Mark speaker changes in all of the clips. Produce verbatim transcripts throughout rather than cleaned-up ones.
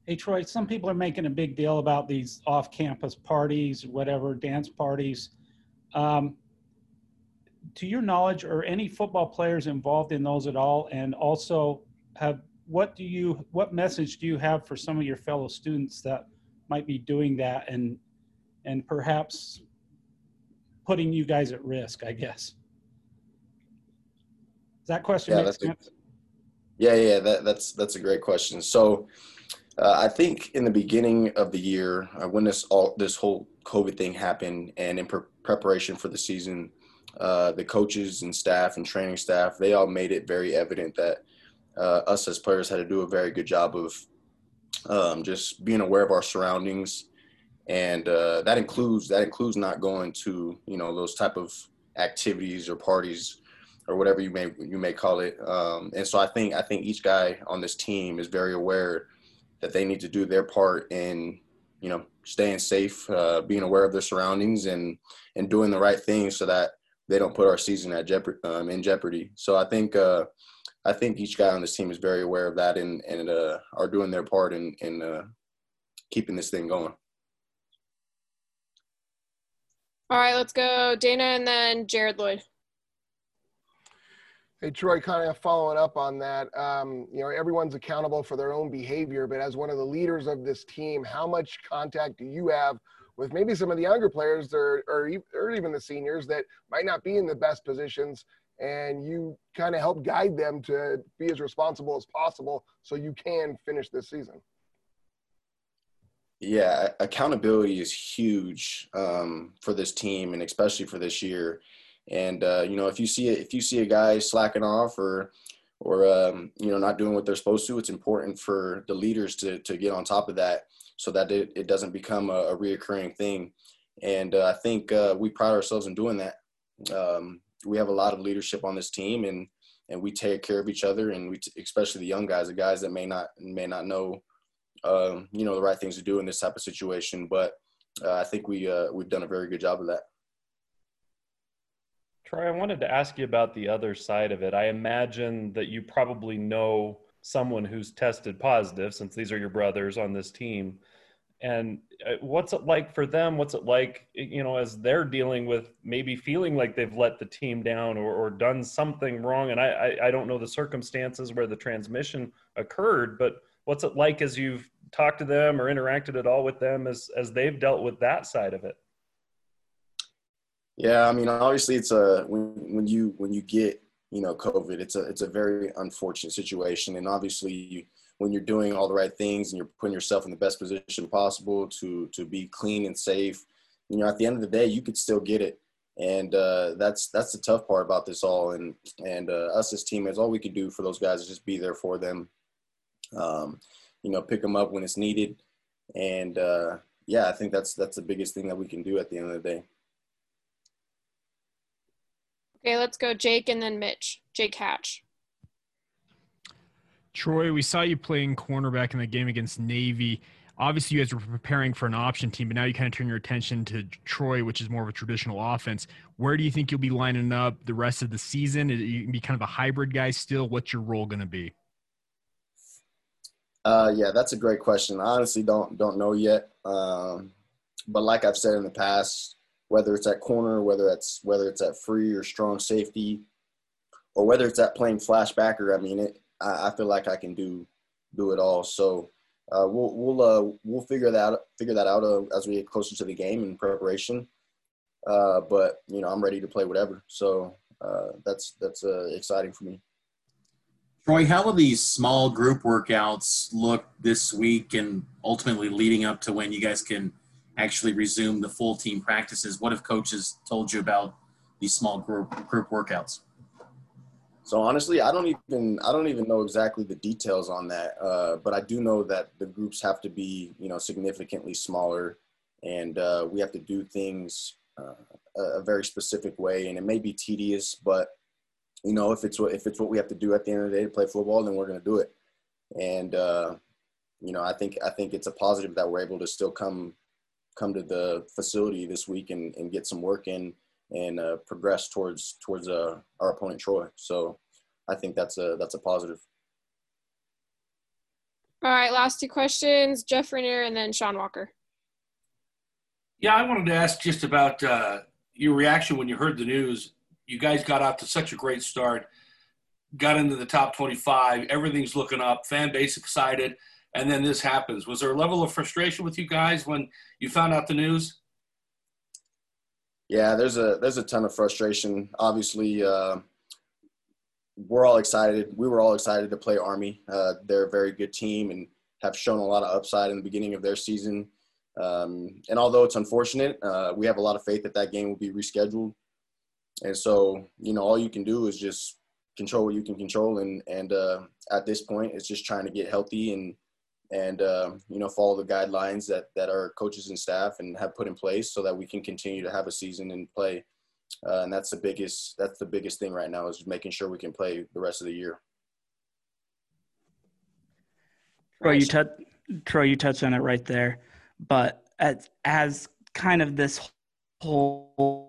Speaker 1: Hey, Troy, some people are making a big deal about these off-campus parties, whatever, dance parties. Um, to your knowledge, are any football players involved in those at all? And also, have what do you what message do you have for some of your fellow students that might be doing that and and perhaps putting you guys at risk, I guess? Does that question
Speaker 2: Yeah,
Speaker 1: make
Speaker 2: that's a,
Speaker 1: sense?
Speaker 2: yeah, yeah, that, that's that's a great question. So uh, I think in the beginning of the year, uh, when this all this whole COVID thing happened, and in pre- preparation for the season, uh, the coaches and staff and training staff, they all made it very evident that uh, us as players had to do a very good job of um, just being aware of our surroundings, and uh, that includes that includes not going to you know those type of activities or parties or whatever you may you may call it. Um, and so I think I think each guy on this team is very aware that they need to do their part in you know staying safe, uh, being aware of their surroundings, and and doing the right thing so that they don't put our season at jeopardy um, in jeopardy. So I think. Uh, I think each guy on this team is very aware of that and, and uh, are doing their part in, in uh, keeping this thing going.
Speaker 3: All right, let's go Dana and then Jared Lloyd.
Speaker 4: Hey, Troy, kind of following up on that, um, you know, everyone's accountable for their own behavior, but as one of the leaders of this team, how much contact do you have with maybe some of the younger players or, or, or even the seniors that might not be in the best positions, and you kind of help guide them to be as responsible as possible so you can finish this season?
Speaker 2: Yeah, accountability is huge um, for this team, and especially for this year. And uh, you know, if you see if you see a guy slacking off or or um, you know not doing what they're supposed to, it's important for the leaders to to get on top of that so that it, it doesn't become a, a reoccurring thing. And uh, I think uh, we pride ourselves in doing that. Um, we have a lot of leadership on this team, and and we take care of each other, and we t- especially the young guys, the guys that may not may not know um, you know the right things to do in this type of situation. But uh, I think we uh, we've done a very good job of that.
Speaker 5: Troy, I wanted to ask you about the other side of it. I imagine that you probably know someone who's tested positive, since these are your brothers on this team. And what's it like for them? What's it like, you know, as they're dealing with maybe feeling like they've let the team down or, or done something wrong? And I, I, I don't know the circumstances where the transmission occurred, but what's it like as you've talked to them or interacted at all with them as, as they've dealt with that side of it?
Speaker 2: Yeah, I mean, obviously, it's a when when you when you get you know COVID, it's a it's a very unfortunate situation, and obviously, you, when you're doing all the right things and you're putting yourself in the best position possible to to be clean and safe, you know, at the end of the day, you could still get it, and uh, that's that's the tough part about this all. And and uh, us as teammates, all we can do for those guys is just be there for them, um, you know, pick them up when it's needed, and uh, yeah, I think that's that's the biggest thing that we can do at the end of the day.
Speaker 3: Okay, let's go Jake and then Mitch. Jake Hatch.
Speaker 6: Troy, we saw you playing cornerback in the game against Navy. Obviously, you guys were preparing for an option team, but now you kind of turn your attention to Troy, which is more of a traditional offense. Where do you think you'll be lining up the rest of the season? Are you going to be kind of a hybrid guy still? What's your role going to be?
Speaker 2: Uh, yeah, that's a great question. I honestly don't don't know yet. Um, but like I've said in the past, whether it's at corner, whether it's whether it's at free or strong safety, or whether it's at playing flashbacker, I mean, it, I, I feel like I can do do it all. So uh, we'll we'll uh, we'll figure that out, figure that out uh, as we get closer to the game in preparation. Uh, but you know, I'm ready to play whatever. So uh, that's that's uh, exciting for me.
Speaker 7: Troy, how will these small group workouts look this week and ultimately leading up to when you guys can actually resume the full team practices? What have coaches told you about these small group group workouts?
Speaker 2: So honestly, I don't even I don't even know exactly the details on that, uh, but I do know that the groups have to be you know significantly smaller, and uh, we have to do things uh, a, a very specific way, and it may be tedious, but you know if it's what if it's what we have to do at the end of the day to play football, then we're going to do it. And uh, you know I think I think it's a positive that we're able to still come. come to the facility this week and, and get some work in and uh, progress towards towards uh, our opponent Troy. So I think that's a that's a positive.
Speaker 3: All right, last two questions. Jeff Rainier and then Sean Walker.
Speaker 8: Yeah, I wanted to ask just about uh, your reaction when you heard the news. You guys got out to such a great start, got into the top twenty-five, everything's looking up, fan base excited, and then this happens. Was there a level of frustration with you guys when you found out the news?
Speaker 2: Yeah, there's a there's a ton of frustration. Obviously, uh, we're all excited. We were all excited to play Army. Uh, they're a very good team and have shown a lot of upside in the beginning of their season. Um, and although it's unfortunate, uh, we have a lot of faith that that game will be rescheduled. And so, you know, all you can do is just control what you can control. And, and uh, at this point, it's just trying to get healthy and, and uh, you know, follow the guidelines that, that our coaches and staff and have put in place so that we can continue to have a season and play. Uh, and that's the biggest, that's the biggest thing right now, is making sure we can play the rest of the year.
Speaker 9: Troy, you, t- Troy, you touched on it right there. But as, as kind of this whole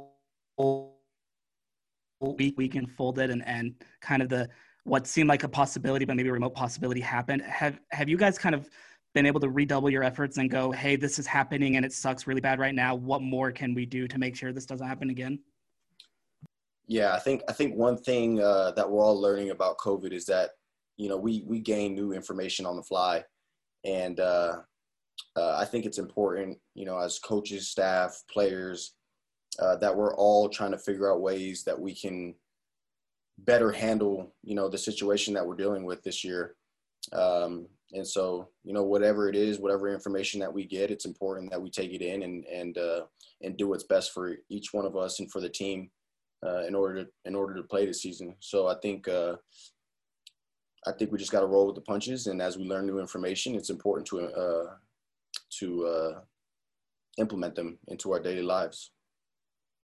Speaker 9: week, week unfolded and, and kind of the what seemed like a possibility, but maybe a remote possibility happened, have have you guys kind of been able to redouble your efforts and go, hey, this is happening and it sucks really bad right now. What more can we do to make sure this doesn't happen again?
Speaker 2: Yeah, I think I think one thing uh, that we're all learning about COVID is that, you know, we we gain new information on the fly. And uh, uh, I think it's important, you know, as coaches, staff, players, uh, that we're all trying to figure out ways that we can better handle, you know, the situation that we're dealing with this year. Um, and so, you know, whatever it is, whatever information that we get, it's important that we take it in and, and, uh, and do what's best for each one of us and for the team, uh, in order to, in order to play this season. So I think, uh, I think we just got to roll with the punches. And as we learn new information, it's important to, uh, to, uh, implement them into our daily lives.